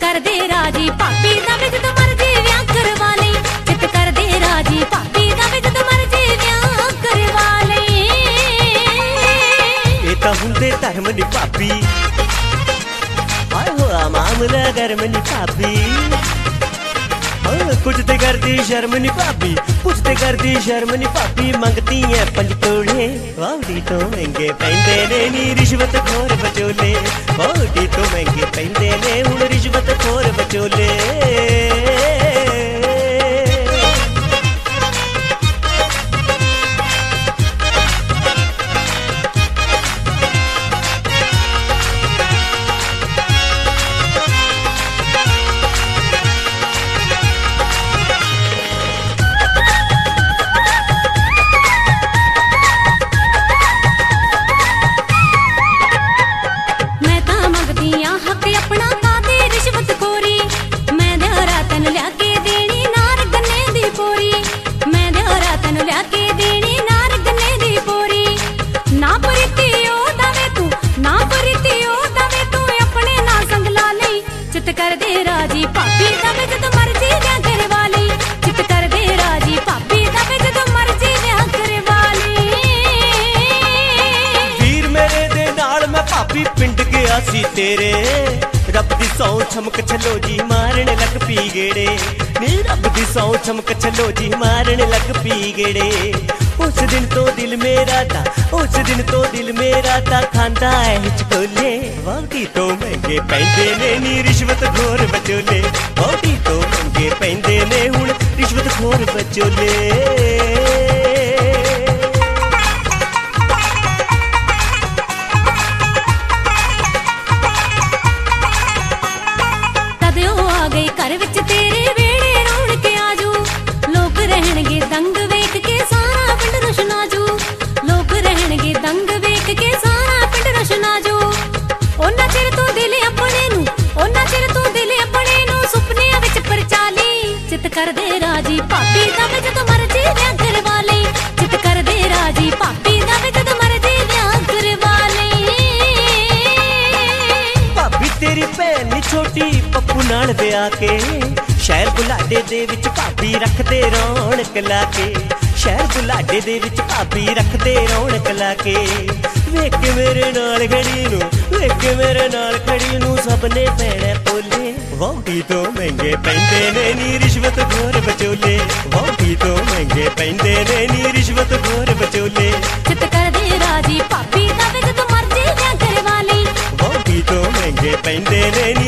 कर दे राजी भाभी दा वे जदों मर्जी विआह करवा लई चित कर दे राजी भाभी दा वे जदों मर्जी विआह करवा लई ये तां हुंदे धर्म नी भाभी हाय होआ मामला गर्म नी भाभी कुछ ते करदी शर्म नी भाभी कुछ ते करदी शर्म नी भाभी मंगती है 5 तोले वाउडी तो महंगे पैंदे ने नी रिश्वत खोर बचोले वाउडी तो महंगे पैंदे ने हुण रिश्वत खोर बचोले कर दे राजी भाभी दा वे जदों मर्जी विआह करवा लई चित कर दे राजी भाभी दा वे जदों मर्जी विआह करवा लई वीर मेरे दे नाल मैं भाभी पिंड गया सी तेरे रब दी सौ चमक छलो जी मारन लग पी गेड़े नी रब दी सौ चमक छलो जी मारन लग पी गेड़े उस दिन तो दिल मेरा था उस दिन तो दिल मेरा था खांदा है हिचकोले वाउडी तो महंगे पैंदे ने नी रिश्वत खोर बचोले वाउडी तो महंगे पैंदे ने हुण रिश्वत खोर बचोले घर विच तेरे वेड़े रौनक आजू लोग रहणगे दंग वेख के सारा पिंड रोशनाजू लोग रहणगे दंग वेख के सारा पिंड रोशनाजू ओना चिर तू दिल अपने नू ओना चिर तू दिल अपने नू सुपने विच परचाली चित कर दे राजी भाभी दा वे जदों मर्जी विआह करवा लई चित कर दे राजी भाभी दा वे जदों मर्जी विआह करवा लई भाभी तेरी भैन नी छोटी पप्पू नाल विआह के शहर बुलाडे दे विच भाभी रखदे रौनक ला के शहर बुलाडे दे विच भाभी रखदे रौनक ला के वेख के मेरे नाल खड़ी नू वेख के मेरे नाल खड़ी नू सबने पैणे बोले वाउडी तो महंगे पैंदे ने नी रिश्वत खोर बचोले वाउडी तो महंगे पैंदे ने नी रिश्वत खोर बचोले चित कर दे राजी भाभी दा वे जदों मर्जी विआह करवा लई वाउडी तो महंगे पैंदे ने नी